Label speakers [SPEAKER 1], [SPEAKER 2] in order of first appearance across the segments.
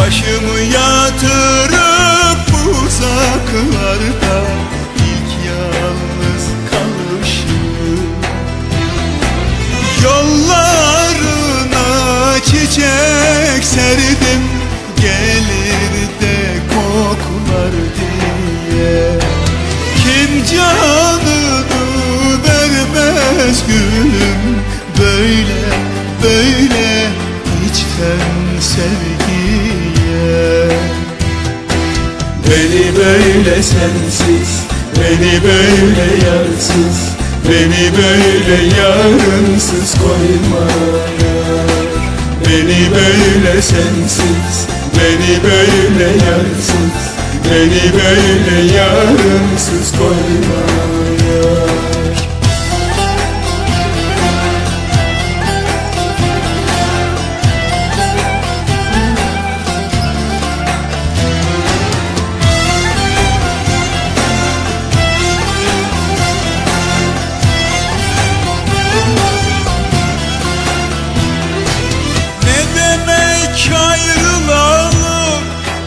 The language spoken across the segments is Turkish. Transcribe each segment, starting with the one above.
[SPEAKER 1] Başımı yatırıp uzaklarda ilk yalnız kalışım. Yollarına çiçek serdim, gelir de koklar diye. Kim canını vermez gülüm, böyle böyle içten sevgiye.
[SPEAKER 2] Beni böyle sensiz, beni böyle yarsız, beni böyle yarınsız koyma yar. Beni böyle sensiz, beni böyle yarsız, beni böyle yarınsız koyma yar.
[SPEAKER 1] Ayrılalım,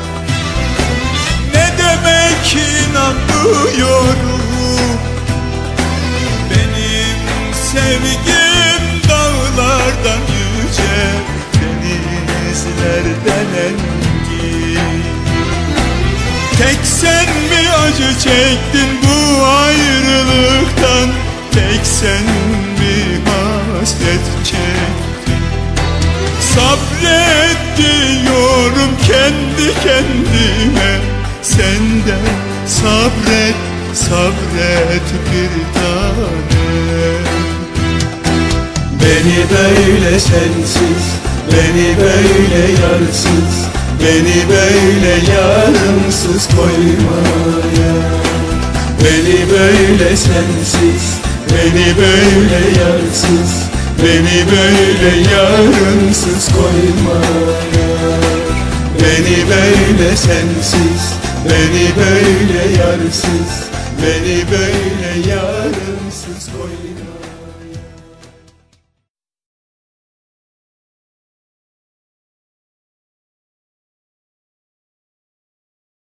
[SPEAKER 1] ne demek inanmıyorum. Benim sevgim dağlardan yüce, denizlerden engin. Tek sen mi acı çektin bu ayrılıktan, tek sen mi hasret çektin? Sabret diyorum kendi kendime, sen de sabret, sabret bir tanem.
[SPEAKER 2] Beni böyle sensiz, beni böyle yarsız, beni böyle yarımsız koyma yar. Beni böyle sensiz, beni böyle yarsız, beni böyle yarınsız koyma yar. Beni böyle sensiz, beni böyle yarsız, beni böyle yarınsız